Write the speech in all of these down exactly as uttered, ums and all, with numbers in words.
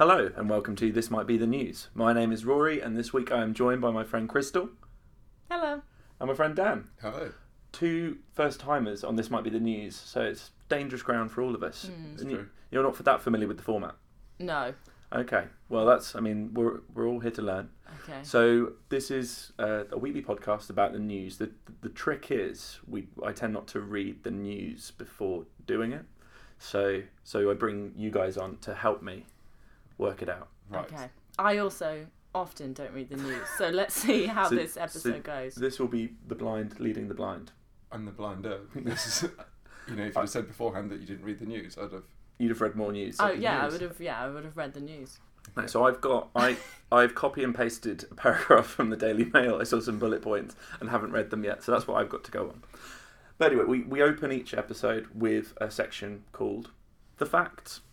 Hello and welcome to This Might Be the News. My name is Rory and this week I am joined by my friend Crystal. Hello. And my friend Dan. Hello. Two first timers on This Might Be the News, so it's dangerous ground for all of us. Mm. And you, you're not that familiar with the format? No. Okay, well that's, I mean, we're we're all here to learn. Okay. So this is uh, a weekly podcast about the news. The the trick is we I tend not to read the news before doing it. So so I bring you guys on to help me work it out. Right. Okay. I also often don't read the news, so let's see how So- this episode so goes. This will be the blind leading the blind. I'm the blinder. This is, you know, if you'd have said beforehand that you didn't read the news, I'd have. You'd have read more news. Oh than yeah, I news. would have. Yeah, I would have read the news. No, so I've got I I've copy and pasted a paragraph from the Daily Mail. I saw some bullet points and haven't read them yet, so that's what I've got to go on. But anyway, we, we open each episode with a section called The Facts.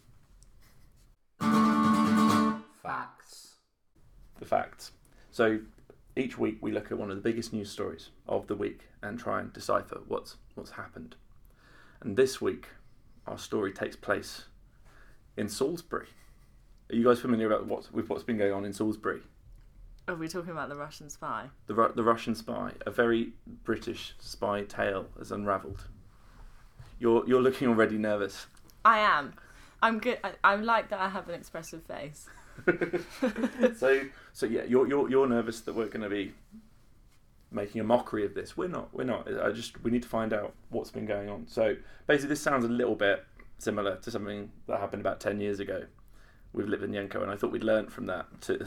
Facts. The Facts. So each week we look at one of the biggest news stories of the week and try and decipher what's what's happened. And this week our story takes place in Salisbury. Are you guys familiar about what, with what's been going on in Salisbury? Are we talking about the Russian spy? The Ru- the Russian spy, a very British spy tale has unravelled. You're you're looking already nervous. I am. I'm good. I, I like that I have an expressive face. so so yeah, you're you're you're nervous that we're going to be making a mockery of this. We're not. We're not. I just we need to find out what's been going on. So basically, this sounds a little bit similar to something that happened about ten years ago with Litvinenko, and I thought we'd learnt from that to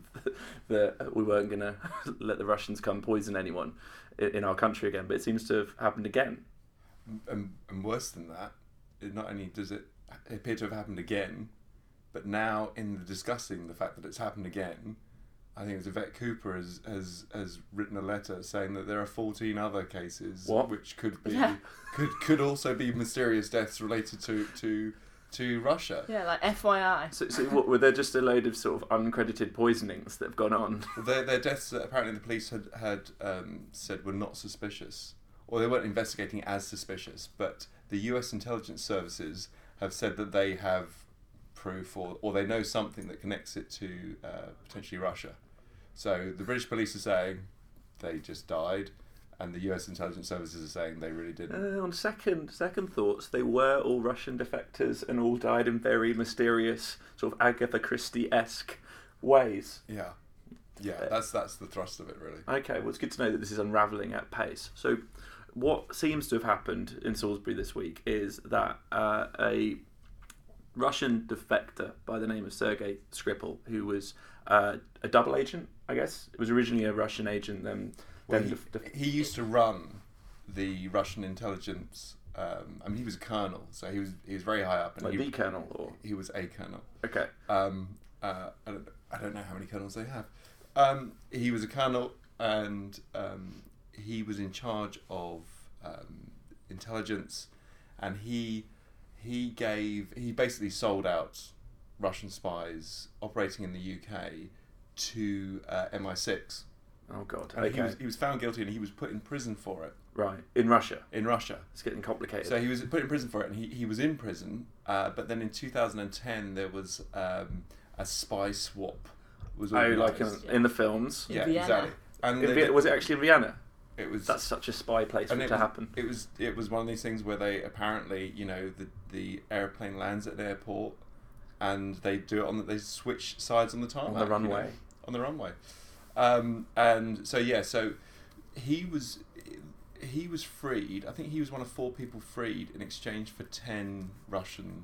that we weren't going to let the Russians come poison anyone in our country again. But it seems to have happened again. And, and worse than that, it not only does it appear to have happened again, but now in the discussing the fact that it's happened again, I think it's Yvette Cooper has, has has written a letter saying that there are fourteen other cases What? which could be Yeah. could could also be mysterious deaths related to to to Russia. Yeah, like F Y I. So, so what, were there just a load of sort of uncredited poisonings that have gone on? Well, their their deaths that apparently the police had had um, said were not suspicious, or they weren't investigating as suspicious. But the U S intelligence services have said that they have proof, or or they know something that connects it to uh, potentially Russia. So the British police are saying they just died, and the U S intelligence services are saying they really didn't. Uh, on second second thoughts, they were all Russian defectors and all died in very mysterious, sort of Agatha Christie-esque ways. Yeah, yeah, that's that's the thrust of it, really. Okay, well, it's good to know that this is unravelling at pace. So, what seems to have happened in Salisbury this week is that uh, a Russian defector by the name of Sergei Skripal, who was uh, a double agent, I guess. It was originally a Russian agent, then... Well, then he, def- def- he used to run the Russian intelligence. Um, I mean, he was a colonel, so he was he was very high up, and like he, the colonel, or... he was a colonel. Okay. Um, uh, I don't I don't know how many colonels they have. Um, he was a colonel, and um, he was in charge of um, intelligence, and he he gave he basically sold out Russian spies operating in the U K to uh, M I six. Oh, God. And Okay. he was he was found guilty, and he was put in prison for it Right. In Russia. in Russia. It's getting complicated. So he was put in prison for it, and he, he was in prison. Uh, but then in two thousand ten, there was um, a spy swap. Was oh, like in, organised. in the films. In yeah, Vienna. exactly. And In they Vi- did- was it actually in Vienna? it was That's such a spy place for and it it to was, happen. It was it was one of these things where they apparently, you know, the the airplane lands at the airport, and they do it on the, they switch sides on the tarmac, On the you know, runway. on the runway, um, and so yeah, so he was he was freed. I think he was one of four people freed in exchange for ten Russian.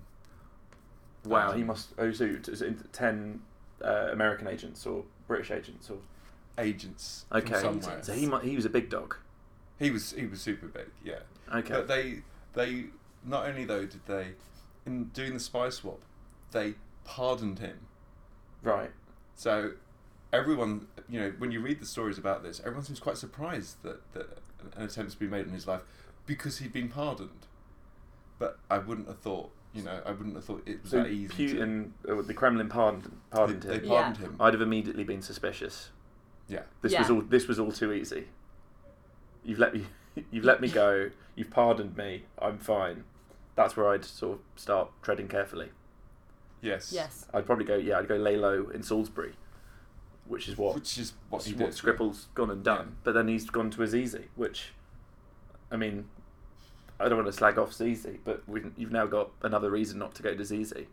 Wow, um, he must... Oh, so is it ten uh, American agents or British agents? or agents Okay, from somewhere. so he mu- he was a big dog. He was he was super big, yeah. Okay. But they they not only though did they in doing the spy swap, they pardoned him. Right. So everyone, you know, when you read the stories about this, everyone seems quite surprised that, that an attempt's been made in his life because he'd been pardoned. But I wouldn't have thought, you know, I wouldn't have thought it was So that easy. Putin, uh, the Kremlin pardoned, to, pardoned they, him. they pardoned him. I'd have immediately been suspicious. Yeah. This Yeah. was all. This was all too easy. You've let me. You've let me go. You've pardoned me. I'm fine. That's where I'd sort of start treading carefully. Yes. Yes. I'd probably go, yeah, I'd go lay low in Salisbury, which is what Which is what what, he what did. Skripal's gone and done. Yeah. But then he's gone to Azizi, which, I mean, I don't want to slag off Zizi, but we, you've now got another reason not to go to Zizi.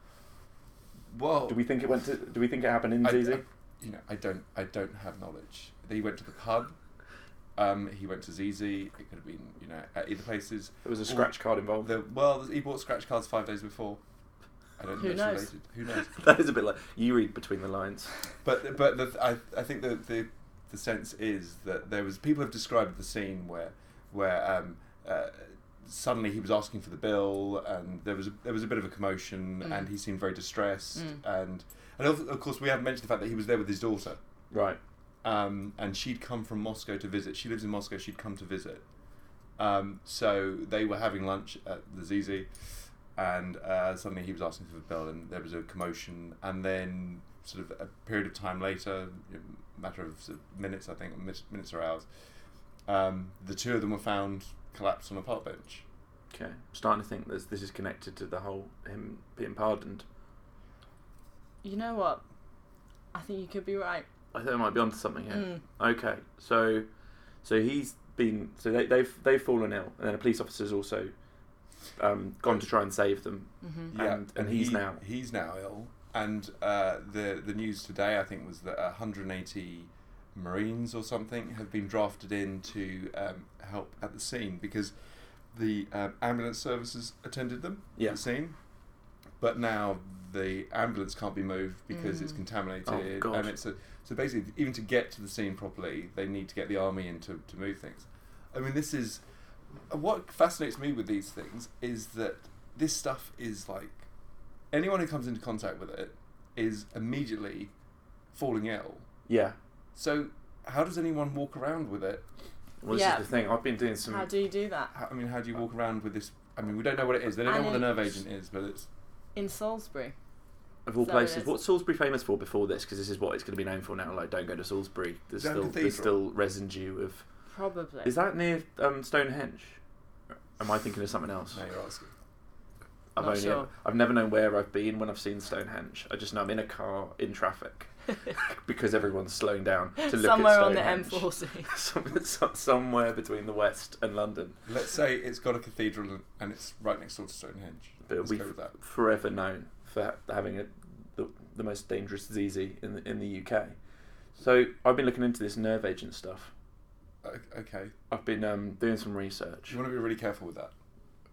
Well, Do we think it went to? Do we think it happened in I, Zizi? I- you know, I don't, I don't have knowledge. He went to the pub. Um, he went to Z Z. It could have been, you know, at either places. There was a scratch card involved. The, well, he bought scratch cards five days before. I don't Who know. It's knows? related. Who knows? That is a bit like you read between the lines. But but the, I I think the, the the sense is that there was people have described the scene where where um, uh, suddenly he was asking for the bill and there was a, there was a bit of a commotion Mm. and he seemed very distressed Mm. and and of, of course we haven't mentioned the fact that he was there with his daughter. Right. Um, and she'd come from Moscow to visit. She lives in Moscow. She'd come to visit. Um, so they were having lunch at the Z Z, and uh, suddenly he was asking for the bill, and there was a commotion. And then, sort of a period of time later, a matter of, sort of minutes, I think, minutes, minutes or hours, um, the two of them were found collapsed on a park bench. Okay. I'm starting to think this this is connected to the whole him being pardoned. You know what? I think you could be right. I think I might be onto something here. Mm. Okay, so so he's been so they, they've they've fallen ill, and then a police officer's also um, gone to try and save them. Mm-hmm. And- and he's he- now- he's now ill. And uh, the the news today, I think, was that one hundred eighty Marines or something have been drafted in to um, help at the scene because the um, ambulance services attended them Yeah. at the scene, but now the ambulance can't be moved because it's Mm. contaminated, Oh, God. and it's a so basically even to get to the scene properly, they need to get the army in to, to move things. I mean, this is what fascinates me with these things is that this stuff is like anyone who comes into contact with it is immediately falling ill. Yeah. So how does anyone walk around with it? Well, this Yeah. is the thing. I've been doing some. How do you do that? How, I mean, how do you walk around with this? I mean, we don't know what it is. They don't And know what the nerve it's- agent is, but it's In Salisbury. Of all So places, it is. what's Salisbury famous for before this? Because this is what it's going to be known for now. Like, don't go to Salisbury. There's Down still Cathedral. there's still residue of. Probably. Is that near um, Stonehenge? Am I thinking of something else? no, you're asking. I've Not only sure. I've never known where I've been when I've seen Stonehenge. I just know I'm in a car in traffic because everyone's slowing down to look Somewhere at on the M Stonehenge. forty. Some- some- somewhere between the West and London. Let's say it's got a cathedral and- and it's right next door to Stonehenge. But it'll Let's be go with that. forever known for ha- having a, the, the most dangerous Z Z in the, in the U K. So I've been looking into this nerve agent stuff. O- Okay. I've been um, doing some research. You want to be really careful with that.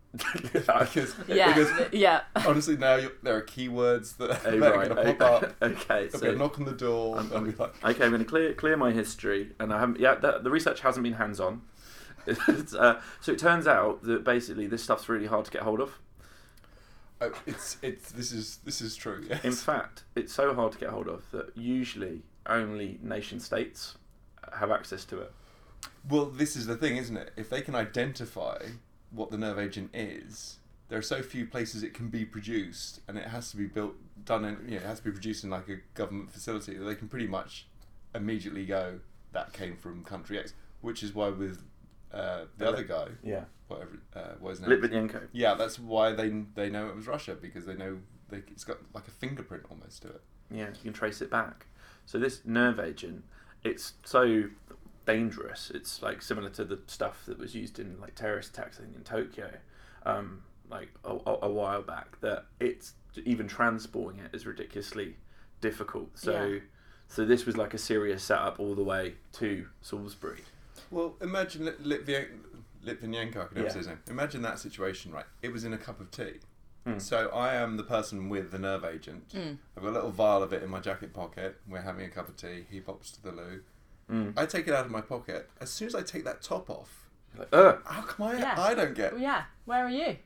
I- because, Yeah. because th- yeah. honestly, now you're, there are keywords that, Oh, that are right, going to okay. pop up. Okay, There'll so be a knock on the door. I'm- and be like, okay, I'm going to clear clear my history, and I haven't. Yeah, the, the research hasn't been hands on. It's, uh, so it turns out that basically this stuff's really hard to get hold of. oh, it's it's this is this is true. Yes. In fact, it's so hard to get hold of that usually only nation states have access to it. Well, this is the thing, isn't it? If they can identify what the nerve agent is, there are so few places it can be produced, and it has to be built, done in, you know, it has to be produced in like a government facility that they can pretty much immediately go, that came from country X, which is why with uh, the Yeah. other guy, Yeah, whatever, uh, what his name is? Litvinenko. Yeah, that's why they they know it was Russia, because they know they, it's got like a fingerprint almost to it. Yeah, you can trace it back. So this nerve agent, it's so dangerous. It's like similar to the stuff that was used in like terrorist attacks, I think, in Tokyo, um, like a, a, a while back. That it's even transporting it is ridiculously difficult. So, Yeah. so this was like a serious setup all the way to Salisbury. Well, imagine Lit- Litvien- Litvinenko, I can never Yeah. say his name. Imagine that situation, right? It was in a cup of tea. Mm. So I am the person with the nerve agent. Mm. I've got a little vial of it in my jacket pocket. We're having a cup of tea. He pops to the loo. Mm. I take it out of my pocket. As soon as I take that top off, Like, uh, how come I, Yeah. I don't get... Well, yeah. Where are you?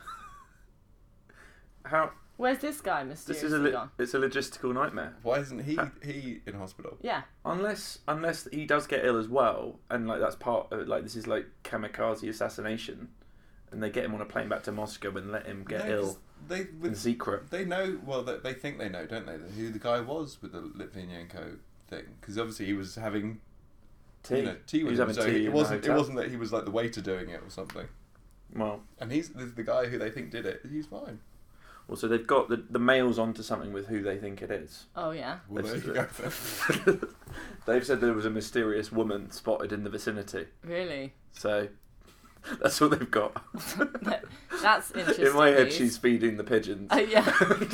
how Where's this guy this mysteriously is a li- gone? it's a logistical nightmare. Why isn't he Ha- he in hospital? Yeah. Unless unless he does get ill as well, and like that's part of it, like this is like kamikaze assassination, and they get him on a plane back to Moscow and let him get No, 'cause ill They, in with, secret. they know, well, they, they think they know, don't they, who the guy was with the Litvinenko thing. Because obviously he was having Tea. you know, tea He with was him. having So tea he- in it the wasn't. It hotel. wasn't that he was like the waiter doing it or something. Well, And he's the, the guy who they think did it. He's fine. Well, so they've got the, the mail's onto something with who they think it is. Oh yeah. Well, there They've you go. said- They've said there was a mysterious woman spotted in the vicinity. Really? So that's all they've got. That's interesting. In my head, news. she's feeding the pigeons. Uh, yeah.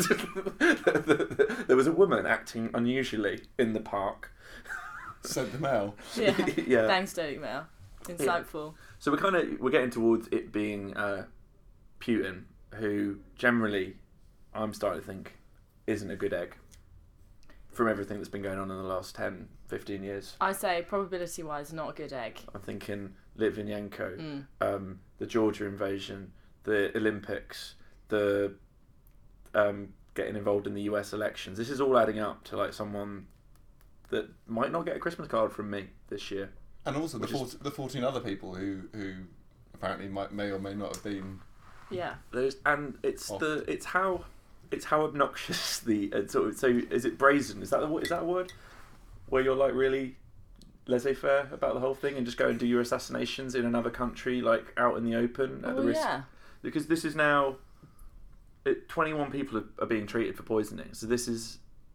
There was a woman acting unusually in the park. Sent the mail. Yeah. Yeah. Thanks, Daily Mail. Insightful. So we're kind of we're getting towards it being uh, Putin, who generally I'm starting to think isn't a good egg from everything that's been going on in the last ten, fifteen years. I say probability-wise, not a good egg. I'm thinking Litvinenko, Mm. um, the Georgia invasion, the Olympics, the um, getting involved in the U S elections. This is all adding up to like someone that might not get a Christmas card from me this year. And also the Which is- fourteen, the fourteen other people who who apparently might may or may not have been. Yeah. There's and it's Off. the it's how it's how obnoxious the uh, sort of, so is it brazen? Is that the is that a word where you're like really laissez-faire about the whole thing and just go and do your assassinations in another country like out in the open at Oh the risk? yeah. Because this is now it, twenty-one people are, are being treated for poisoning. So this is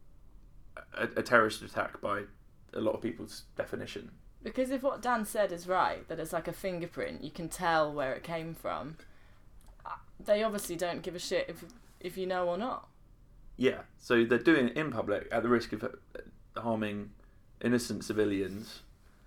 a, a terrorist attack by a lot of people's definition. Because if what Dan said is right, that it's like a fingerprint, you can tell where it came from. uh, They obviously don't give a shit if if you know or not. Yeah, so they're doing it in public at the risk of uh, harming innocent civilians,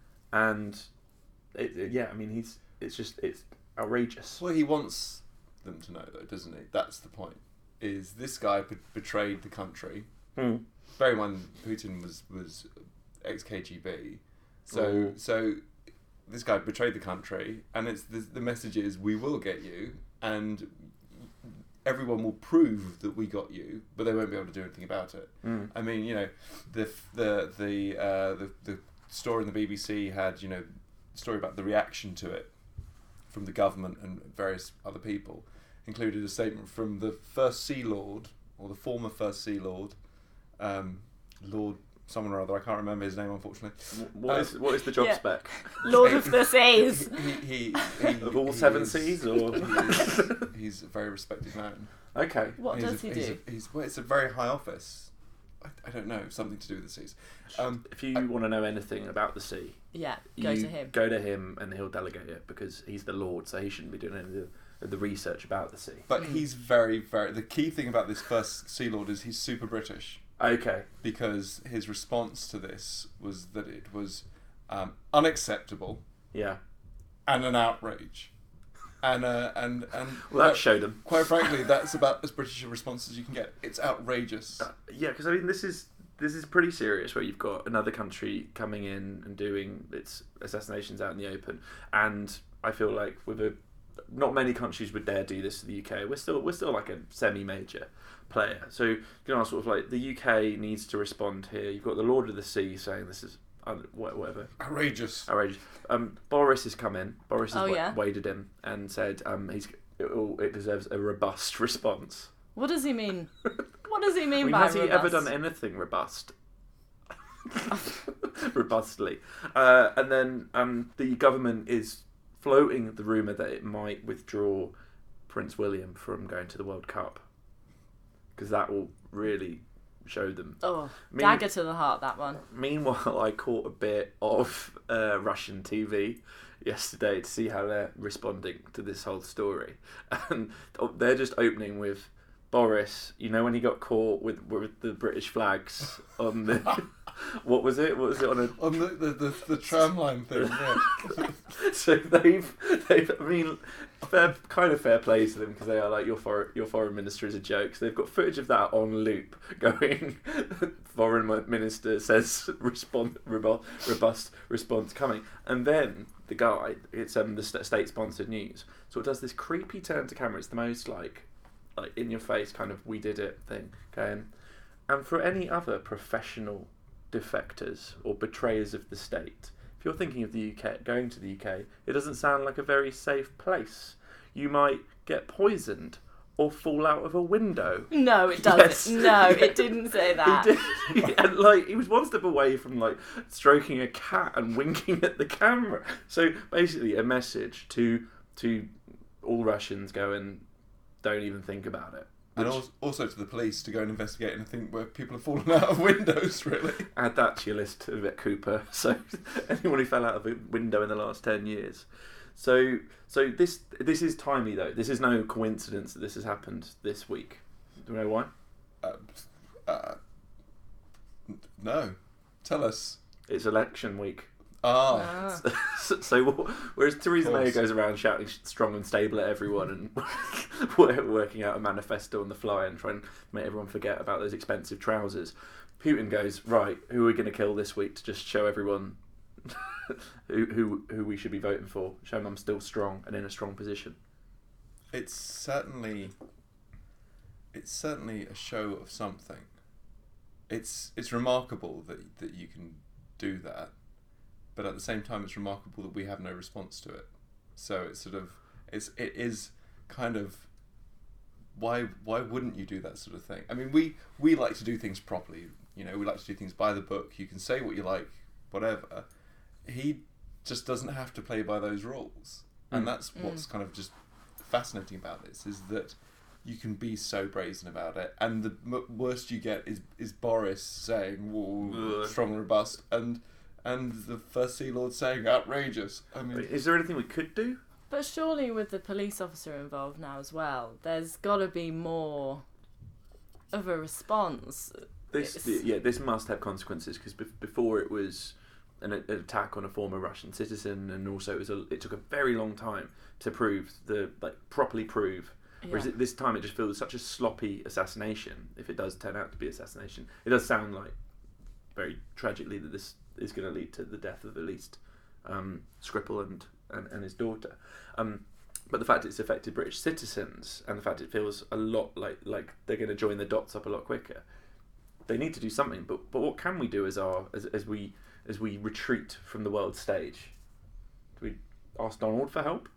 and it, it- yeah, I mean he's it's just it's outrageous. Well, he wants them to know, though, doesn't he? That's the point. Is this guy be- betrayed the country? Hmm. Bear in mind, Putin was was ex K G B, so Ooh. so this guy betrayed the country, and it's the, the message is we will get you, and everyone will prove that we got you, but they won't be able to do anything about it. Mm. I mean, you know, the the the uh, the, the story in the B B C had, you know, story about the reaction to it from the government and various other people, included a statement from the first Sea Lord, or the former first Sea Lord, um, Lord someone or other, I can't remember his name unfortunately. What Uh, is what is the job yeah. spec Lord of the Seas. He, he, he, of all he seven is- seas? Or he is- he's a very respected man. okay, What He's does a, he he's do? A, he's, well, it's a very high office. I, I don't know, something to do with the seas. Um, if you want to know anything about the sea, Yeah, go you to him. Go to him, and he'll delegate it because he's the Lord, so he shouldn't be doing any of the, of the research about the sea. but Mm. he's very, very. The key thing about this first Sea Lord is he's super British, Okay, because his response to this was that it was um, unacceptable yeah. and an outrage, and uh, and and Well, that quite, showed him. quite frankly, that's about as British a response as you can get. It's outrageous. Uh, yeah, because I mean, this is this is pretty serious. Where you've got another country coming in and doing its assassinations out in the open, and I feel like with a not many countries would dare do this to the U K. We're still we're still like a semi-major player. So you can ask sort of like the U K needs to respond here. You've got the Lord of the Sea saying this is un- wha- whatever Outrageous. outrageous. Um, Boris has come in. Boris has Oh, wa- yeah? waded in and said um, he's it, all- it deserves a robust response. What does he mean? What does he I mean mean, by has he ever robust? done anything robust? Robustly. Uh, and then um, the government is floating the rumour that it might withdraw Prince William from going to the World Cup. Because that will really show them. Oh, Mean- dagger to the heart, that one. Meanwhile, I caught a bit of uh, Russian T V yesterday to see how they're responding to this whole story. And they're just opening with Boris, you know, when he got caught with, with the British flags on the... What was it? What was it on a... On the the, the, the tram line thing, yeah. So they've, they've, I mean, fair, kind of fair play to them because they are like, your foreign, your foreign minister is a joke. So they've got footage of that on loop going, foreign minister says respond, robust, robust response coming. And then the guy, it's um, the state-sponsored news, so it does this creepy turn to camera. It's the most like, like in your face kind of we did it thing going. And for any other professional defectors or betrayers of the state, if you're thinking of the U K, going to the U K, it doesn't sound like a very safe place. You might get poisoned or fall out of a window. No, it doesn't. Yes. No, it didn't say that. He did, and like he was one step away from like stroking a cat and winking at the camera. So basically, a message to to all Russians going, don't even think about it. And Which- also, also to the police to go and investigate anything where people have fallen out of windows, really. Add that to your list, Yvette Cooper. So anyone who fell out of a window in the last ten years. So so this this is timely though. This is no coincidence that this has happened this week. Do you know why? Uh, uh, no. Tell us. It's election week. Ah. Ah. So, so whereas Theresa May course. goes around shouting strong and stable at everyone and we're working out a manifesto on the fly and trying to make everyone forget about those expensive trousers, Putin goes, right, who are we going to kill this week to just show everyone who, who who we should be voting for, show them I'm still strong and in a strong position. It's certainly it's certainly a show of something. It's it's remarkable that that you can do that, but at the same time it's remarkable that we have no response to it. So it's sort of it's it is kind of why why wouldn't you do that sort of thing? I mean, we we like to do things properly. You know, we like to do things by the book. You can say what you like, whatever. He just doesn't have to play by those rules, and Mm. that's what's kind of just fascinating about this is that you can be so brazen about it, and the m- worst you get is is Boris saying "Whoa, Ugh. strong and robust," and and the First Sea Lord saying outrageous. I mean, Is there anything we could do? But surely with the police officer involved now as well, there's got to be more of a response. This It's- yeah, this must have consequences because be- before it was an, an attack on a former Russian citizen, and also it was a, it took a very long time to prove the like properly prove. Whereas Yeah. it, this time it just feels such a sloppy assassination. If it does turn out to be assassination, it does sound like very tragically that this is going to lead to the death of at least um, Skripal and, and and his daughter. Um, but the fact it's affected British citizens and the fact it feels a lot like like they're going to join the dots up a lot quicker. They need to do something. But but what can we do as our as as we as we retreat from the world stage? Do we ask Donald for help?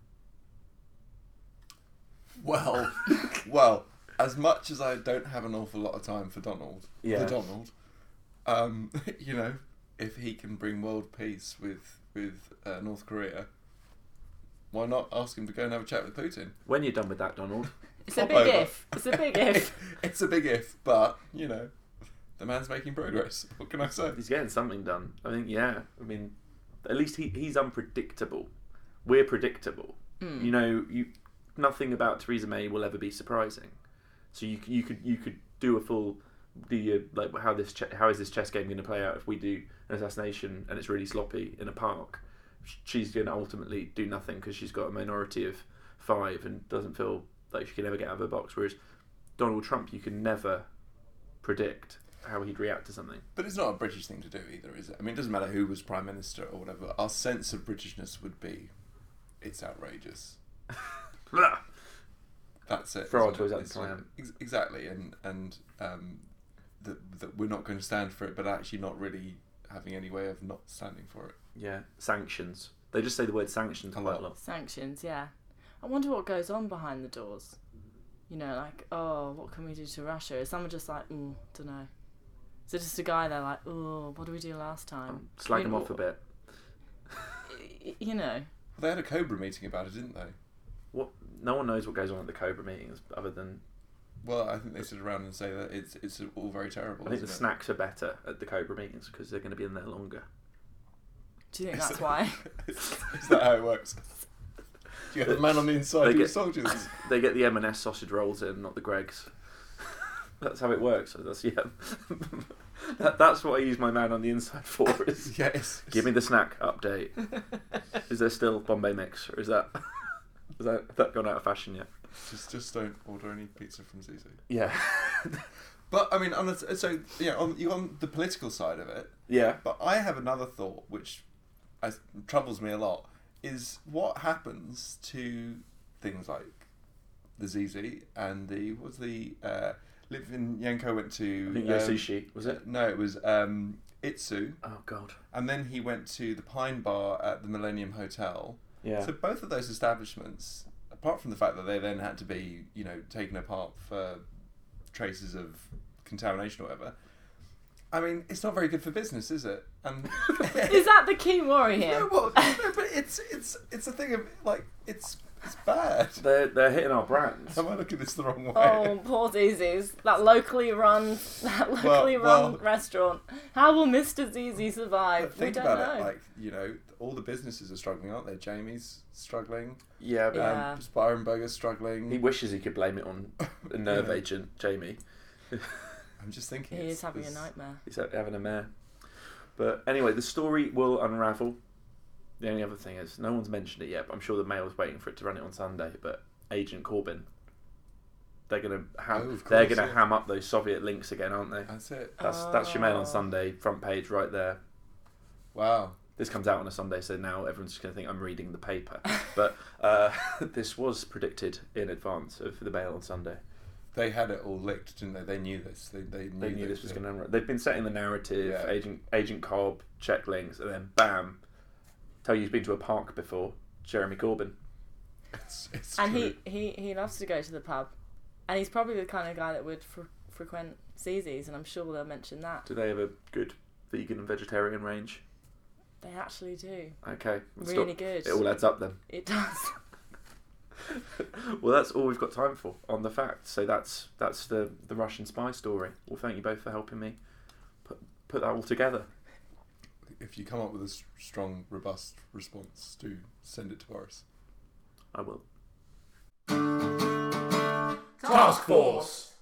well, well, as much as I don't have an awful lot of time for Donald, Yeah. the Donald, um, you know, if he can bring world peace with with uh, North Korea, why not ask him to go and have a chat with Putin? When you're done with that, Donald. It's a Pop big over. if. It's a big if. It's a big if, but you know, the man's making progress. What can I say? He's getting something done. I think, yeah. I mean, at least he, he's unpredictable. We're predictable. Mm. You know, you nothing about Theresa May will ever be surprising. So you you could you could do a full the uh, like how this che- how is this chess game going to play out if we do an assassination and it's really sloppy in a park? She's going to ultimately do nothing because she's got a minority of five and doesn't feel like she can ever get out of her box. Whereas Donald Trump, you can never predict how he'd react to something. But it's not a British thing to do either, is it? I mean, it doesn't matter who was Prime Minister or whatever. Our sense of Britishness would be, it's outrageous. That's it. Throw our isn't toys it? out the It's pram. like- ex- Exactly, and and um, that that we're not going to stand for it, but actually not really having any way of not standing for it. Yeah, sanctions. They just say the word sanctions A quite lot. a lot. Sanctions, yeah. I wonder what goes on behind the doors. You know, like, oh, what can we do to Russia? Is someone just like, mm, don't know. Is it just a guy there like, oh, what did we do last time? Slag I them mean, off a bit. y- You know, Well, they had a Cobra meeting about it, didn't they? What? No one knows what goes on at the Cobra meetings other than Well, I think they sit around and say that it's it's all very terrible. I think the isn't it? snacks are better at the Cobra meetings because they're going to be in there longer. do you think Is that's that- why? Is that how it works? Do you have the man on the inside They who get- soldiers? They get the M and S sausage rolls in, not the Greggs. That's how it works. So that's yeah. that, that's what I use my man on the inside for. Is Yes. give me the snack update. Is there still Bombay mix, or is that is that, has that gone out of fashion yet? Just just don't order any pizza from Zizi. Yeah. But I mean, on the, so yeah, on you on the political side of it. Yeah. But I have another thought which as, troubles me a lot is what happens to things like the Z Z and the what's the uh, Litvinenko went to I think um, Yosushi was it? No, it was um, Itsu, Oh God. and then he went to the Pine Bar at the Millennium Hotel. Yeah. So both of those establishments, apart from the fact that they then had to be, you know, taken apart for traces of contamination or whatever, I mean, it's not very good for business, is it? And Is that the key worry here? no, well, no, but it's it's it's a thing of like it's It's bad. They're they're hitting our brands. Am I looking at this the wrong way? Oh, poor Zzz's. That locally run, that locally Well, run well- restaurant. How will Mister Zz survive? But think we don't about know. it, like, you know, all the businesses are struggling, aren't they? Jamie's struggling, Yeah, but Yeah. um, Spirenberger's struggling. he wishes he could blame it on a nerve Yeah. agent, Jamie. I'm just thinking. he it's- is having a it's- nightmare. He's having a mare. But anyway, the story will unravel. The only other thing is, no one's mentioned it yet, but I'm sure the Mail's waiting for it to run it on Sunday. But Agent Corbyn, they're gonna ham, Oh, of they're course, gonna yeah. ham up those Soviet links again, aren't they? That's it. That's that's your Mail on Oh. Sunday front page right there. Wow. This comes out on a Sunday, so now everyone's just gonna think I'm reading the paper. But uh, this was predicted in advance of the Mail on Sunday. They had it all licked, didn't they? They knew this. They they knew, They knew that- this was going to. They've been setting the narrative. Yeah. Agent Agent Cobb, check links, and then bam, tell you he's been to a park before. Jeremy Corbyn. It's, it's And true. he, he, he loves to go to the pub. And he's probably the kind of guy that would fre- frequent Zzz's, and I'm sure they'll mention that. Do they have a good vegan and vegetarian range? They actually do. Okay, let's Really stop. good. It all adds up then. It does. Well, that's all we've got time for on the facts. So that's that's the the Russian spy story. Well, thank you both for helping me put put that all together. If you come up with a s- strong, robust response, do send it to Boris. I will. Task Force.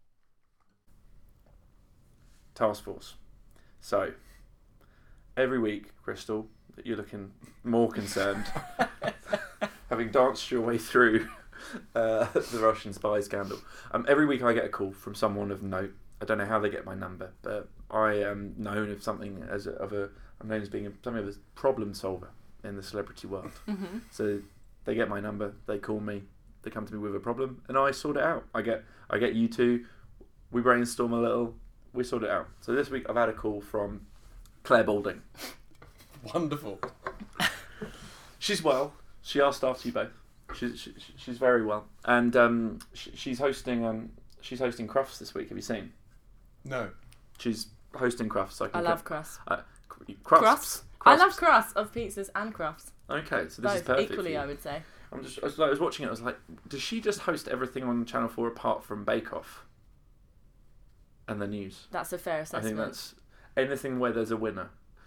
Task Force. So every week, Crystal, you're looking more concerned, having danced your way through uh, the Russian spy scandal. Um, every week, I get a call from someone of note. I don't know how they get my number, but I am known of something as a, of a. I'm known as being a, something of a problem solver in the celebrity world. hmm So they get my number, they call me, they come to me with a problem, and I sort it out. I get I get you two, we brainstorm a little, we sort it out. So this week I've had a call from Claire Balding. Wonderful. She's well. She asked after you both. She's she, she's very well, and um, she, she's hosting um she's hosting Crufts this week. Have you seen? No. She's hosting Crufts. I, I can love crusts. uh, Crufts. Crusts? I love crusts of pizzas and crufts. Okay, so this Both is perfect. for equally, you. I would say. I'm just I was, I was watching it. I was like, does she just host everything on Channel Four apart from Bake Off and the news? That's a fair I assessment. think that's anything where there's a winner.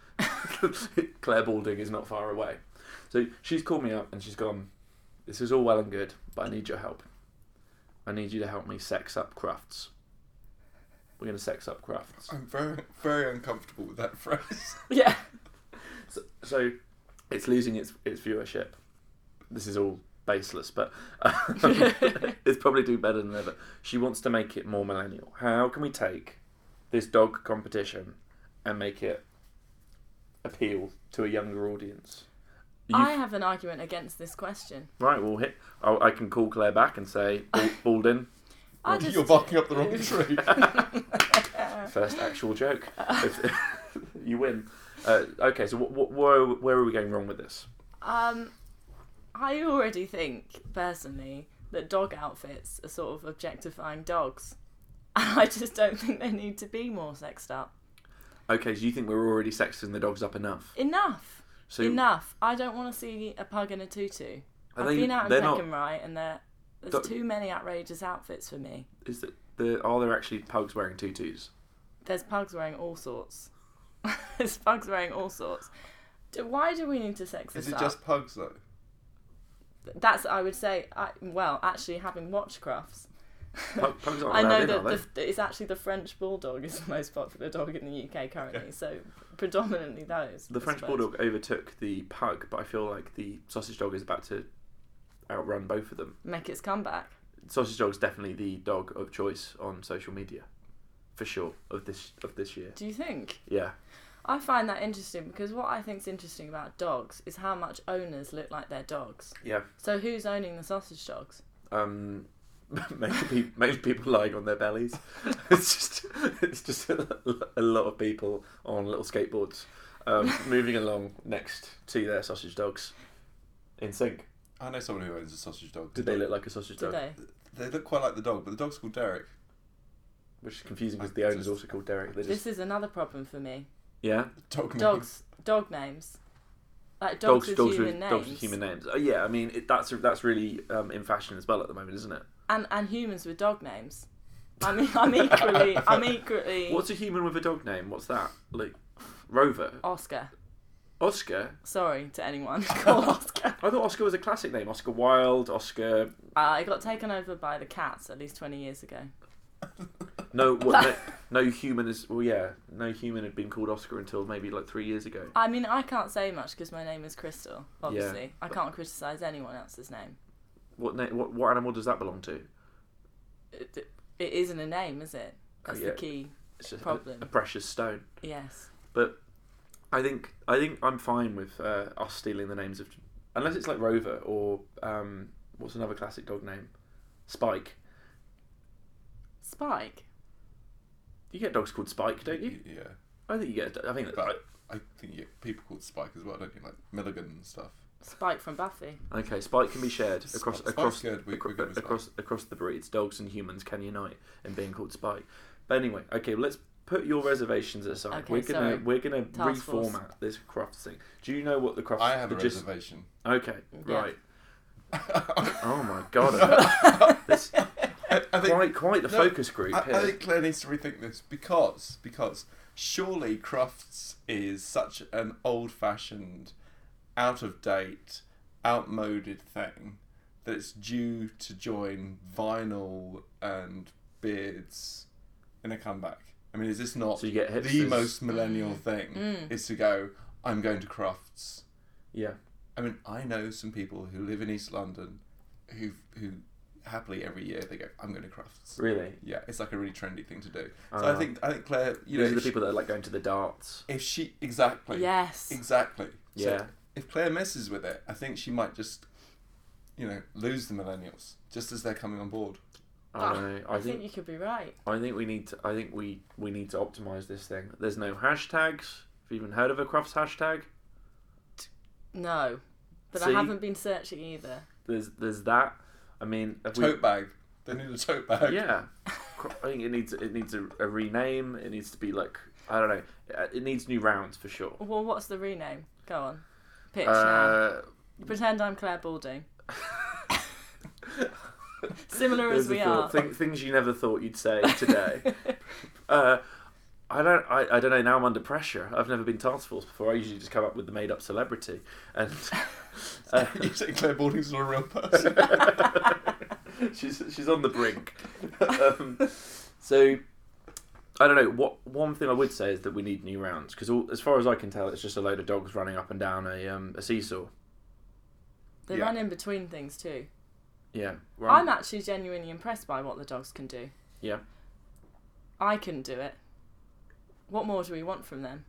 Claire Balding is not far away. So she's called me up and she's gone, this is all well and good, but I need your help. I need you to help me sex up Crufts. We're going to sex up Crufts. I'm very, very uncomfortable with that phrase. Yeah. So, so it's losing its its viewership. This is all baseless, but um, it's probably doing better than ever. She wants to make it more millennial. How can we take this dog competition and make it appeal to a younger audience? You've- I have an argument against this question. Right, we'll hit. I'll, I can call Claire back and say, Bal- Balding, I just... You're barking up the wrong tree. first actual joke. If- you win. Uh, okay, so wh- wh- where where are we going wrong with this? Um, I already think, personally, that dog outfits are sort of objectifying dogs. And I just don't think they need to be more sexed up. Okay, so you think we're already sexing the dogs up enough? Enough. So Enough. I don't want to see a pug in a tutu. Are I've they- been out in they're not- Peckham, right, and there, there's Do- too many outrageous outfits for me. is that the are there actually pugs wearing tutus? There's pugs wearing all sorts. There's pugs wearing all sorts. Do, why do we need to sex this Is it up? just pugs though? That's, I would say, I, well, actually, having watched Crufts, Pug, pugs aren't I allowed know in, that are they? the, it's actually the French Bulldog is the most popular dog in the U K currently, so predominantly those. The I French suppose. Bulldog overtook the pug, but I feel like the sausage dog is about to outrun both of them. Make its comeback. Sausage dog's definitely the dog of choice on social media, for sure, of this of this year. Do you think? Yeah. I find that interesting because what I think's interesting about dogs is how much owners look like their dogs. Yeah. So who's owning the sausage dogs? Um, mainly, pe- mainly people lying on their bellies. It's just it's just a, a lot of people on little skateboards, um, moving along next to their sausage dogs, in sync. I know someone who owns a sausage dog. Did they look like a sausage Do dog? they? They look quite like the dog, but the dog's called Derek. Which is confusing because I the owner's just- also called Derek. They just This is another problem for me. yeah. Dog name. Dogs, dog names. Like dogs, with dogs human with names. dogs with human names. Uh, yeah, I mean it, that's that's really um, in fashion as well at the moment, isn't it? And and humans with dog names. I mean, I'm equally. I'm equally. What's a human with a dog name? What's that? Like Rover, Oscar? Oscar. Sorry to anyone called Oscar. I thought Oscar was a classic name. Oscar Wilde, Oscar. Uh, I got taken over by the cats at least twenty years ago. No, what, no, no human is. Well, yeah, no human had been called Oscar until maybe like three years ago. I mean, I can't say much because my name is Crystal. Obviously, Yeah. I can't criticise anyone else's name. What na- What what animal does that belong to? It, it, it isn't a name, is it? That's Oh, yeah. the key. It's just Problem. a, a precious stone. Yes. But I think I think I'm fine with uh, us stealing the names of, unless it's like Rover or um, what's another classic dog name, Spike. Spike. You get dogs called Spike, don't you? Yeah. I think you get. I think. But I think you get people called Spike as well, don't you? Like Milligan and stuff. Spike from Buffy. Okay, Spike can be shared across Spike's across good. We- acro- we're good with across across the breeds. Dogs and humans can unite in being called Spike. But anyway, okay, well, let's put your reservations aside. Okay, we're gonna sorry. we're gonna Task force. reformat this Crufts thing. Do you know what the Crufts? I have a the gist- reservation. Okay, Yeah. right. Oh my god, this I, I think, quite quite the no, focus group I, here. I think Claire needs to rethink this because because surely Crufts is such an old-fashioned, out of date, outmoded thing that it's due to join vinyl and beards in a comeback. I mean, is this not So you get the hipsters. most millennial Mm. thing? Mm. Is to go, I'm going to Crufts. Yeah, I mean, I know some people who live in East London who who happily every year they go, I'm going to Crufts. really. Yeah, it's like a really trendy thing to do. So Uh, I think I think Claire, you know, These are the if she, people that are like going to the darts. if she exactly, Yes. exactly, So Yeah. if Claire messes with it, I think she might just, you know, lose the millennials just as they're coming on board. I Ah, don't know. I, I think think you could be right. I think we need to. I think we we need to optimize this thing. There's no hashtags. Have you even heard of a Crufts hashtag? No, but See? I haven't been searching either. There's there's that. I mean, have we- Tote bag. They need a tote bag. yeah. I think it needs it needs a, a rename. It needs to be like I don't know. It needs new rounds for sure. Well, what's the rename? Go on. Pitch now. Uh, Pretend I'm Claire Balding. Similar there's as a we thought. are. Thing, things you never thought you'd say today. uh, I don't. I, I don't know. Now I'm under pressure. I've never been task force before. I usually just come up with the made up celebrity, and uh, You say Claire Balding's not a real person. she's she's on the brink. um, so I don't know. What one thing I would say is that we need new rounds because as far as I can tell, it's just a load of dogs running up and down a um, a seesaw. They Yeah. run in between things too. Yeah, I'm actually genuinely impressed by what the dogs can do. Yeah. I couldn't do it. What more do we want from them?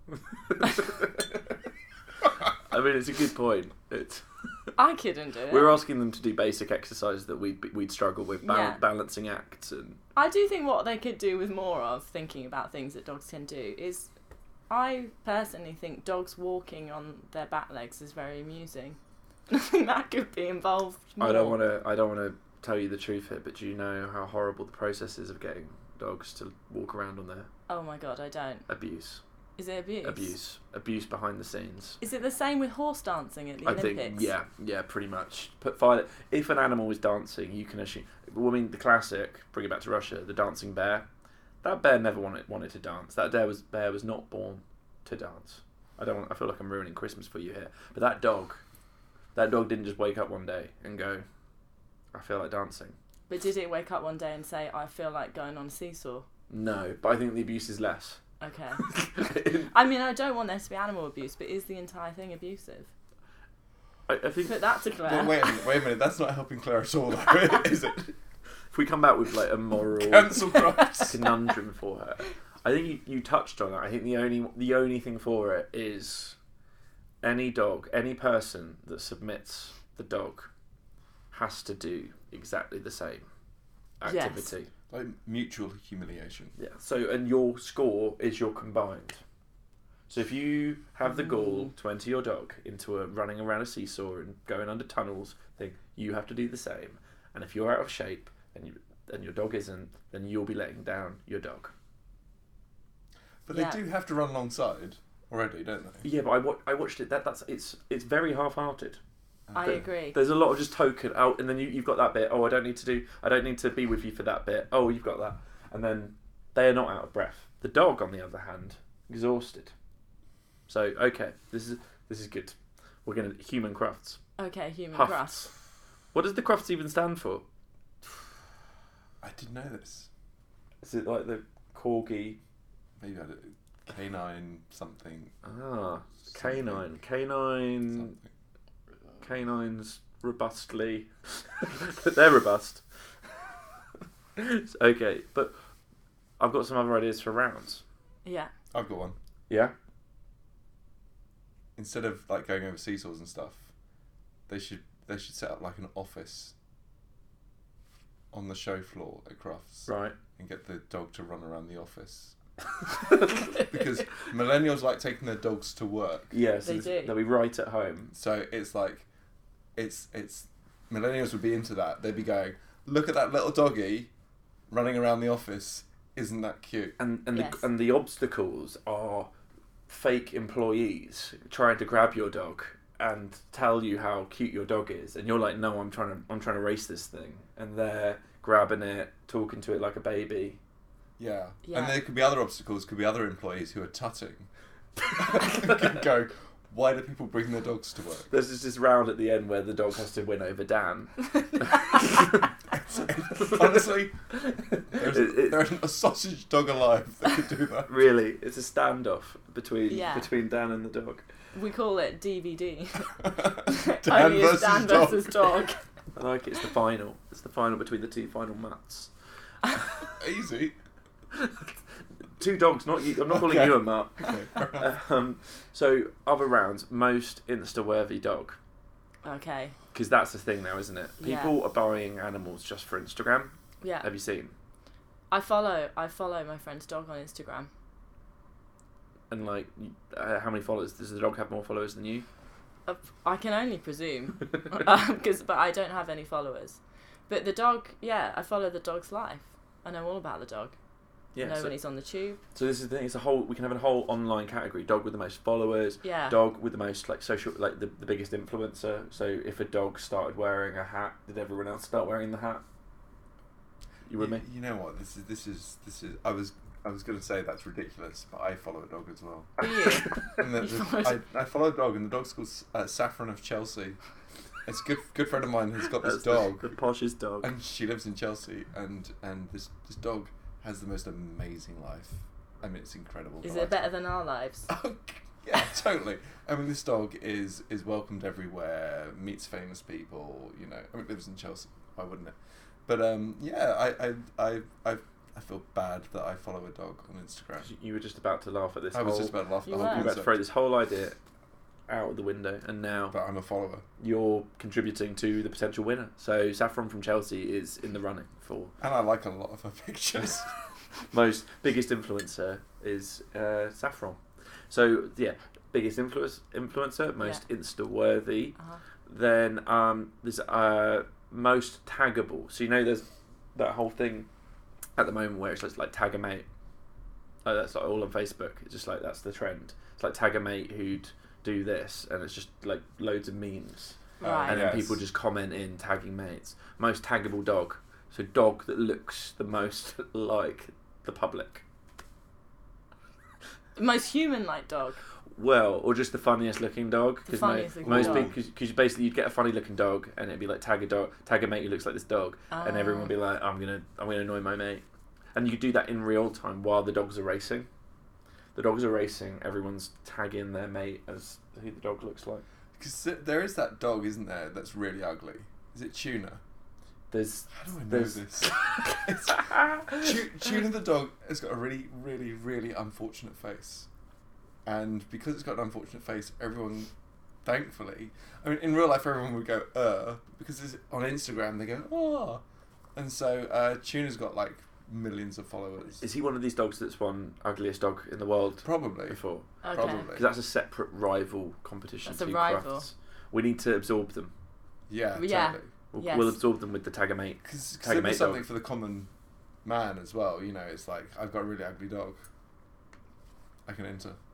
I mean, it's a good point. It's I couldn't do it. we're asking them to do basic exercise that we'd we'd struggle with, bal- Yeah. balancing acts and I do think what they could do with more of thinking about things that dogs can do is, I personally think dogs walking on their back legs is very amusing. I think that could be involved more. I don't want to. I don't want to tell you the truth here, but do you know how horrible the process is of getting dogs to walk around on their Oh my god, I don't. abuse, Is it abuse? abuse, abuse behind the scenes? Is it the same with horse dancing at the I Olympics? think, yeah, yeah, pretty much. Put fire. If an animal is dancing, you can assume. Well, I mean, the classic. Bring it back to Russia. The dancing bear. That bear never wanted wanted to dance. That bear was bear was not born to dance. I don't. Want, I feel like I'm ruining Christmas for you here. But that dog, that dog didn't just wake up one day and go, "I feel like dancing." But did it wake up one day and say, I feel like going on a seesaw? No, but I think the abuse is less. Okay. I mean, I don't want there to be animal abuse, but is the entire thing abusive? I, I think Put that to Claire. Well, wait a minute, wait a minute. That's not helping Claire at all, though, is it? if we come back with like a moral Cancel Crufts. conundrum for her, I think you, you touched on it. I think the only the only thing for it is any dog, any person that submits the dog has to do exactly the same activity. Like mutual humiliation. Yeah. So and your score is your combined. So if you have the gall to enter your dog into a running around a seesaw and going under tunnels thing, you have to do the same. And if you're out of shape and you and your dog isn't, then you'll be letting down your dog. But Yeah. they do have to run alongside. already, don't they? Yeah, but I, wa- I watched it. That that's it's it's very half-hearted. I There- agree. There's a lot of just token out, and then you, you've got that bit. Oh, I don't need to do. I don't need to be with you for that bit. Oh, you've got that, and then they are not out of breath. The dog, on the other hand, exhausted. So okay, this is this is good. We're gonna human crufts. Okay, human Huffs. crust. What does the crufts even stand for? I didn't know this. Is it like the corgi? Maybe I did. Canine something. Ah, something, canine. Canine. Something. Canines robustly. They're robust. Okay, but I've got some other ideas for rounds. Yeah. I've got one. Yeah? Instead of like going over seesaws and stuff, they should they should set up like an office on the show floor at Crufts Right. and get the dog to run around the office. Because millennials like taking their dogs to work. Yes, They do. they'll be right at home. So it's like, it's it's millennials would be into that. They'd be going, look at that little doggy running around the office. Isn't that cute? And and Yes. the and the obstacles are fake employees trying to grab your dog and tell you how cute your dog is, and you're like, no, I'm trying to I'm trying to race this thing, and they're grabbing it, talking to it like a baby. Yeah. Yeah. And there could be other obstacles. Could be other employees who are tutting. Could go, why do people bring their dogs to work? There's just this round at the end where the dog has to win over Dan. Honestly, there's, It- it- there isn't a sausage dog alive that could do that. Really, it's a standoff between Yeah. between Dan and the dog. We call it D V D. Dan Only it's versus Dan dog. versus dog. I like it. It's the final. It's the final between the two final mats. Easy. Two dogs, not you. I'm not calling Okay. you a mat. Okay, fair enough. Um, so other rounds, most Insta-worthy dog, Okay. because that's the thing now, isn't it? Yeah. People are buying animals just for Instagram. Yeah. Have you seen? I follow. I follow my friend's dog on Instagram. And like, uh, how many followers? Does the dog have more followers than you? Uh, I can only presume, because but I don't have any followers. But the dog, yeah, I follow the dog's life. I know all about the dog. I Yeah. know So, when he's on the tube. so this is the thing. It's a whole. We can have a whole online category: dog with the most followers, Yeah. dog with the most like social, like the, the biggest influencer. So if a dog started wearing a hat, did everyone else start wearing the hat? You with me? You know what? This is this is this is. I was I was going to say that's ridiculous, but I follow a dog as well. Do you? And the, You the- follow- I, I follow a dog, and the dog's called uh, Saffron of Chelsea. It's a good good friend of mine who's got this That's dog, the, the poshest dog. and she lives in Chelsea, and and this this dog has the most amazing life. I mean, it's incredible. Is I it like better than our lives? Oh, yeah, totally. I mean, this dog is is welcomed everywhere, meets famous people. You know, I mean, it lives in Chelsea. Why wouldn't it? But um, yeah, I I I I, I feel bad that I follow a dog on Instagram. You were just about to laugh at this. I was whole, just about to laugh at You the were. whole you were about to concept, throw this whole idea out of the window, and now but I'm a follower, you're contributing to the potential winner. So Saffron from Chelsea is in the running for and I like a lot of her pictures. most biggest influencer is uh, Saffron. So yeah, biggest influence influencer, most Insta worthy. Uh-huh. Then um, there's uh, most taggable. So you know there's that whole thing at the moment where it's just like tag a mate. Oh, that's like all on Facebook. It's just like that's the trend. It's like tag a mate who'd do this, and it's just like loads of memes, Right. and yes. then people just comment in tagging mates. Most taggable dog. So dog that looks the most like the public. Most human-like dog. Well, or just the funniest looking dog. The funniest looking most dog. people, because basically you'd get a funny looking dog, and it'd be like tag a dog, tag a mate who looks like this dog, and everyone would be like, I'm gonna, I'm gonna annoy my mate, and you could do that in real time while the dogs are racing. The dogs are racing. Everyone's tagging their mate as who the dog looks like. Because there is that dog, isn't there, that's really ugly. Is it Tuna? There's, How do I know there's, this? It's, Tu- Tuna the dog has got a really, really, really unfortunate face. And because it's got an unfortunate face, everyone, thankfully, I mean, in real life, everyone would go, uh, because it's, on Instagram, they go, oh. And so uh, Tuna's got like millions of followers. is he one of these dogs that's won ugliest dog in the world Probably. before? Okay. Probably. Because that's a separate rival competition. That's a to rival. Crufts. We need to absorb them. Yeah, Yeah. totally. We'll, Yes. we'll absorb them with the tag a mate. Because Tag a there'd be mate something dog. for the common man as well. You know, it's like, I've got a really ugly dog. I can enter.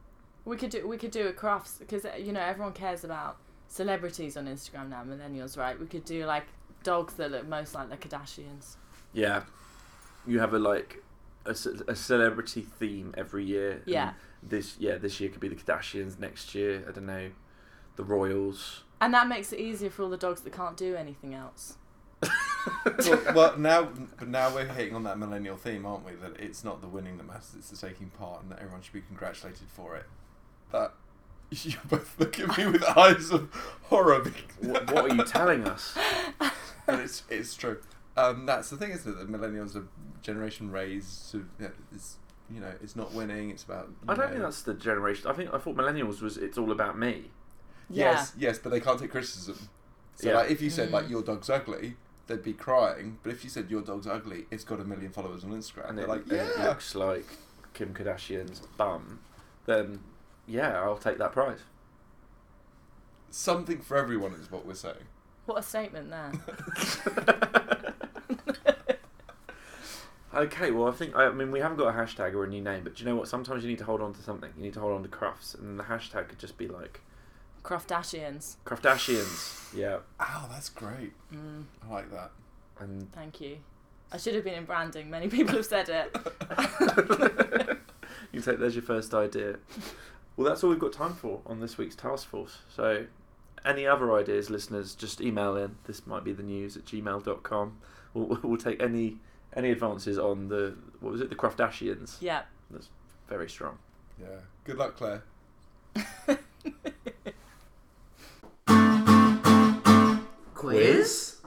We could do we could do a crafts because you know everyone cares about celebrities on Instagram now, millennials, right? We could do like dogs that look most like the Kardashians. Yeah, you have a like a, ce- a celebrity theme every year. and Yeah. This yeah this year could be the Kardashians. Next year, I don't know, the Royals. And that makes it easier for all the dogs that can't do anything else. well, well, now, but now we're hitting on that millennial theme, aren't we? That it's not the winning that matters; it's the taking part, and that everyone should be congratulated for it. That you both look at me with eyes of horror. What, what are you telling us? But it's it's true. Um, that's the thing, isn't it? That millennials are generation raised to, you know, it's, you know, it's not winning. It's about. you I don't know- think that's the generation. I think I thought millennials was it's all about me. Yes, yes, but they can't take criticism. So, Yeah. like, if you said Mm. like your dog's ugly, they'd be crying. But if you said your dog's ugly, it's got a million followers on Instagram. And They're it, like, and it yeah, looks like Kim Kardashian's bum. Then yeah, I'll take that prize. something for everyone is what we're saying. What a statement there. Okay, well, I think I mean we haven't got a hashtag or a new name, but do you know what? Sometimes you need to hold on to something. You need to hold on to crufts, and the hashtag could just be like Croftashians. Craftashians. Yeah, Oh, that's great. Mm, I like that. and thank you. I should have been in branding. Many people have said it. you take there's your first idea. Well, that's all we've got time for on this week's Task Force. So, any other ideas, listeners, just email in. This might be the news at gmail dot com. We'll, we'll take any any advances on the what was it the Craftashians. Yeah. That's very strong. Yeah. Good luck, Claire. Quiz?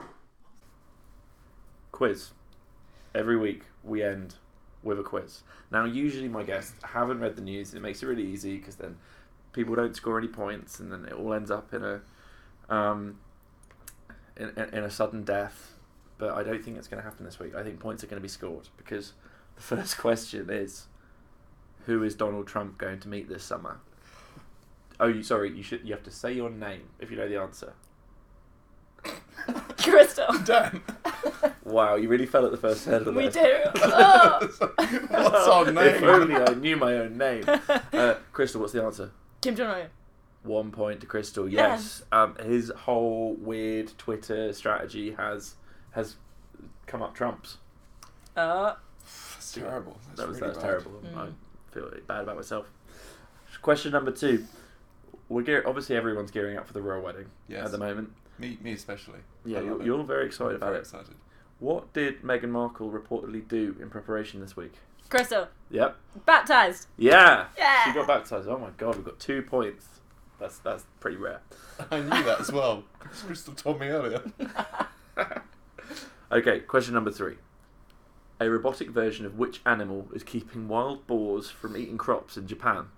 Quiz. Every week we end with a quiz. Now, usually my guests haven't read the news. It makes it really easy because then people don't score any points, and then it all ends up in a um, in, in, in a sudden death. But I don't think it's going to happen this week. I think points are going to be scored because the first question is, who is Donald Trump going to meet this summer? Oh, you sorry. You should. You have to say your name if you know the answer. Crystal. Dan. Wow, you really fell at the first hurdle. We there. do. Oh. What's our If name? only I knew my own name. Uh, Crystal, what's the answer? Kim Jong-un. One point to Crystal. Yes. Um, his whole weird Twitter strategy has has come up trumps. Uh, That's terrible. That's that was really that's bad. terrible. Mm. I feel bad about myself. Question number two. We're gear- obviously everyone's gearing up for the royal wedding Yes. at the moment. Me, me especially. Yeah, I love you're, it. you're very excited I'm about very it. excited. What did Meghan Markle reportedly do in preparation this week? Crystal. Yep. Baptised. Yeah. Yeah. She got baptised. Oh my god, we've got two points. That's that's pretty rare. I knew that as well. Because Crystal told me earlier. Okay, question number three. A robotic version of which animal is keeping wild boars from eating crops in Japan?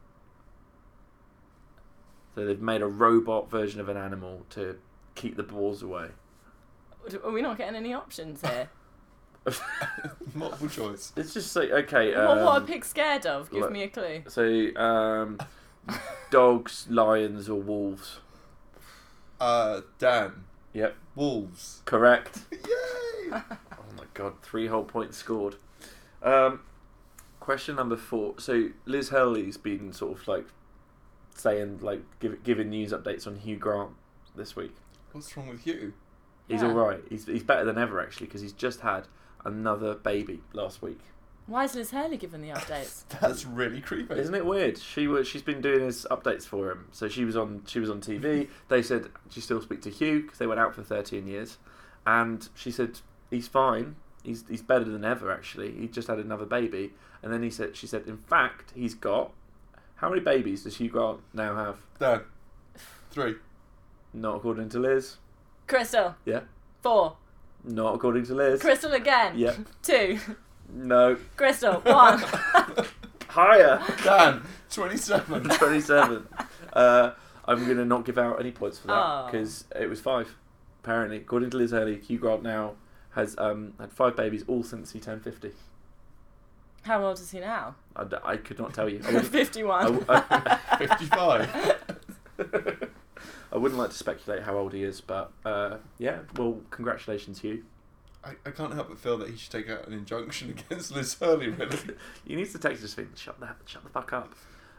So they've made a robot version of an animal to keep the boars away. Are we not getting any options here? Multiple choice. It's just like, okay. Um, what, what are pigs scared of? Give look. me a clue. So, um, dogs, lions, or wolves? Uh, Dan. Yep, Wolves. correct. Yay! Oh my god, three whole points scored. Um, question number four. So Liz Hurley's been sort of like saying, like, give, giving news updates on Hugh Grant this week. What's wrong with you? He's Yeah. all right. He's he's better than ever actually because he's just had another baby last week. Why is Liz Hurley giving the updates? That's really creepy. Isn't it weird? She was she's been doing his updates for him. So she was on she was on T V. They said, "Do you still speak to Hugh?" Because they went out for thirteen years, and she said he's fine. He's he's better than ever actually. He just had another baby, and then he said she said in fact he's got how many babies does Hugh Grant now have? Dan. Three. Not according to Liz. Crystal. Yeah. Four. Not according to Liz. Crystal again. Yeah. Two. No. Crystal. One. Higher. Dan. Twenty-seven. twenty-seven. Uh, I'm going to not give out any points for that Oh. because it was five. Apparently, according to Liz Hurley, Hugh Grant now has um, had five babies all since he turned fifty. How old is he now? I, d- I could not tell you. I wouldn't, I, fifty-one. w- I- Fifty-five. I wouldn't like to speculate how old he is, but uh, yeah, well, congratulations, Hugh. I, I can't help but feel that he should take out an injunction against Liz Hurley, really. You need to text this thing, shut the, shut the fuck up.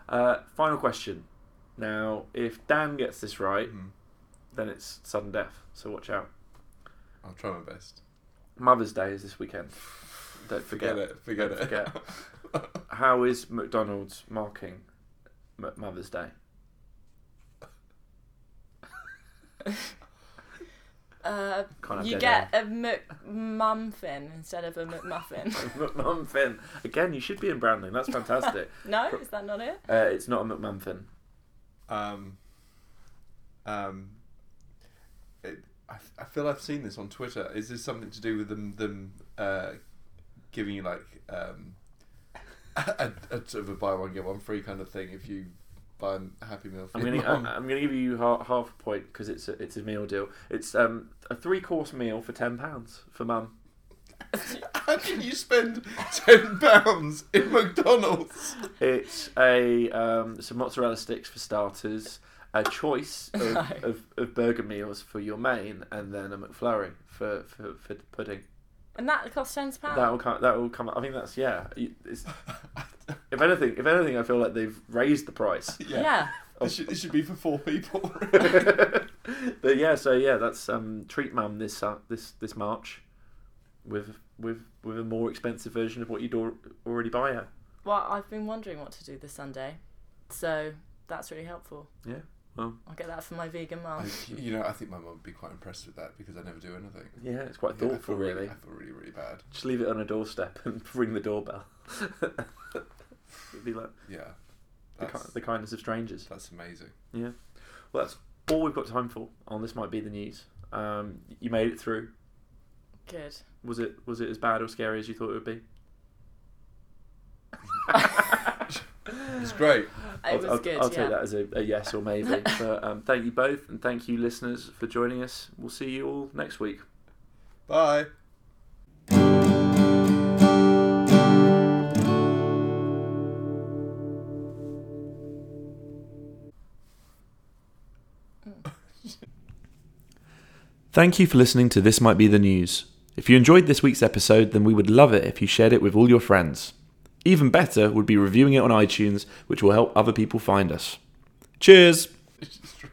Uh, final question. Now, if Dan gets this right, Mm. then it's sudden death. So watch out. I'll try my best. Mother's Day is this weekend. Don't forget. Forget it. Forget Don't it. forget. How is McDonald's marking M- Mother's Day? Uh, Can't have you dead get a McMuffin instead of a McMuffin. McMuffin. Again, you should be in branding. That's fantastic. No, is that not it? Uh, it's not a McMuffin. Um, um, it, I, I feel I've seen this on Twitter. Is this something to do with them them uh, giving you like um, a, a sort of a buy one get one free kind of thing if you buy a Happy Meal for I'm your gonna mum? I'm gonna give you half, half a point because it's a, it's a meal deal. It's um a three course meal for ten pounds for mum. How can you spend ten pounds in McDonald's? It's a um some mozzarella sticks for starters, a choice of, No. of, of burger meals for your main, and then a McFlurry for for, for pudding. And that costs ten pounds. That will come. That will come. I think that's yeah. It's, if anything, if anything, I feel like they've raised the price. Yeah. This should, this should be for four people. But yeah, so yeah, that's um treat mum this uh, this this March with with with a more expensive version of what you'd al- already buy her. Well, I've been wondering what to do this Sunday, so that's really helpful. Yeah. Well, I'll get that for my vegan mum. I, you know, I think my mum would be quite impressed with that because I never do anything. yeah, it's quite Yeah, I thoughtful, feel really. I feel really, really bad. Just leave it on a doorstep and ring the doorbell. It'd be like Yeah, the, that's, ki- the kindness of strangers. that's amazing. Yeah. Well, that's all we've got time for on This Might Be the News. Um, you made it through. Good. Was it was it as bad or scary as you thought it would be? It's great. It I'll, was I'll, good, I'll yeah. take that as a, a yes or maybe. But um, thank you both, and thank you listeners for joining us. We'll see you all next week. Bye. Thank you for listening to This Might Be the News. If you enjoyed this week's episode, then we would love it if you shared it with all your friends. Even better would be reviewing it on iTunes, which will help other people find us. Cheers! It's just